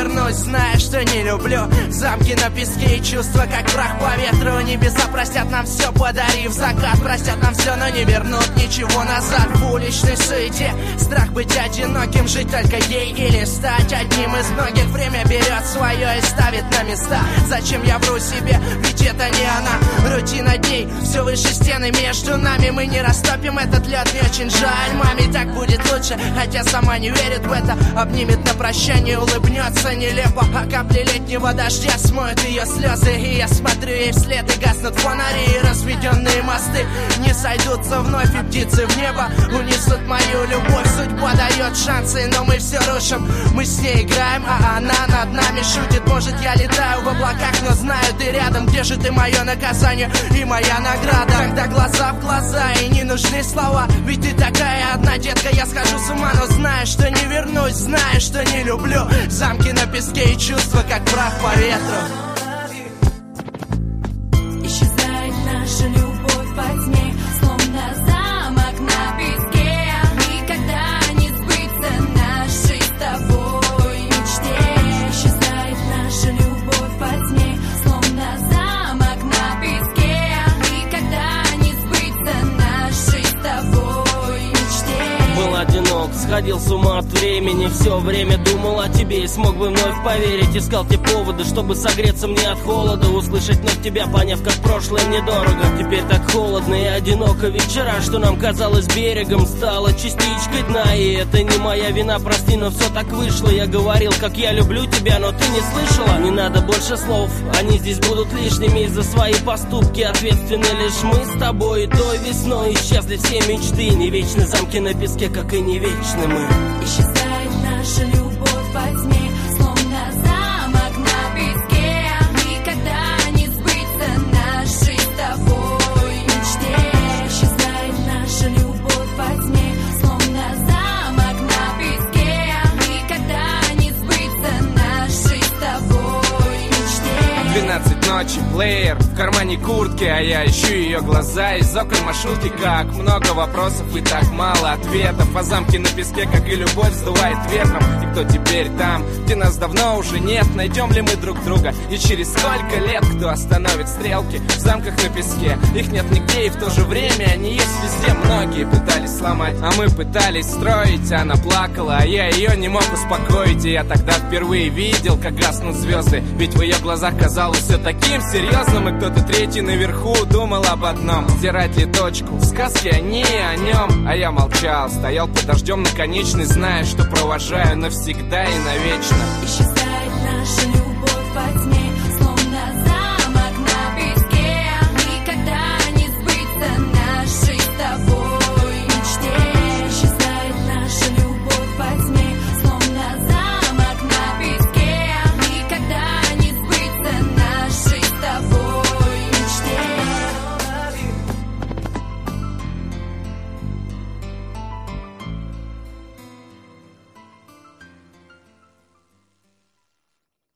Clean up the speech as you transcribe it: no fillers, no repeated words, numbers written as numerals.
вернусь, зная, что не люблю замки на песке и чувства, как прах по ветру. Небеса простят нам все, подарив закат. Простят нам все, но не вернут ничего назад. В уличной суете страх быть одиноким, жить только ей или стать одним из многих. Время берет свое и ставит на места. Зачем я вру себе, ведь это не она. Рутина дней, все выше стены между нами. Мы не растопим этот лед, мне очень жаль. Маме так будет лучше, хотя сама не верит в это. Обнимет на прощание, улыбнется нелепо. А капли летнего дождя смоют ее слезы. И я смотрю ей вслед, и гаснут фонари. И разведенные мосты не сойдутся вновь. И птицы в небо унесут мою любовь. Судьба дает шансы, но мы все рушим. Мы с ней играем, а она над нами шутит. Может, я летаю в облаках, но знаю, ты рядом. Где же ты, мое наказание и моя награда? Когда глаза в глаза и не нужны слова. Ведь ты такая одна, детка, я схожу с ума. Но знаю, что не вернусь, знаю, что не люблю замки на песке и чувства, как прах по ветру. Исчезает наша любовь во тьме, словно замок на песке. Никогда не сбыться нашей с тобой мечте. Исчезает наша любовь во тьме, словно замок на песке. Никогда не сбыться нашей с тобой мечте. Был одинок, сходил с ума от времени. Все время думал о тебе и смог бы вновь поверить. Искал те поводы, чтобы согреться мне от холода. Услышать вновь тебя, поняв, как прошлое мне дорого. Теперь так холодно и одиноко. Вечера, что нам казалось берегом, стало частичкой дна. И это не моя вина, прости, но все так вышло. Я говорил, как я люблю тебя, но ты не слышала. Не надо больше слов, они здесь будут лишними. За свои поступки ответственны лишь мы с тобой. И той весной исчезли все мечты. Не вечны замки на песке, как и не вечны мы. Исчезает наша любовь во тьме, словно замок на песке. Никогда не сбыться нашей с тобой мечте. Исчезает наша любовь во тьме, словно замок на песке. Никогда не сбыться нашей с тобой мечте. 12 ночи, плеер в кармане куртки, а я ищу ее глаза из окон маршрутки. Как много вопросов и так мало ответов. А замки на песке, как и любовь, сдувает ветром. И кто теперь там, где нас давно уже нет? Найдем ли мы друг друга? И через сколько лет кто остановит стрелки в замках на песке? Их нет нигде, и в то же время они есть везде. Многие пытались сломать, а мы пытались строить. Она плакала, а я ее не мог успокоить. И я тогда впервые видел, как гаснут звезды. Ведь в ее глазах казалось все таким серьезным. И кто-то третий наверху думал об одном: стирать ли точку в сказке о ней и о нем. А я молчал, стоял под дождем на конечной, зная, что провожаю навсегда и навечно. Исчезает наша любовь во тьме,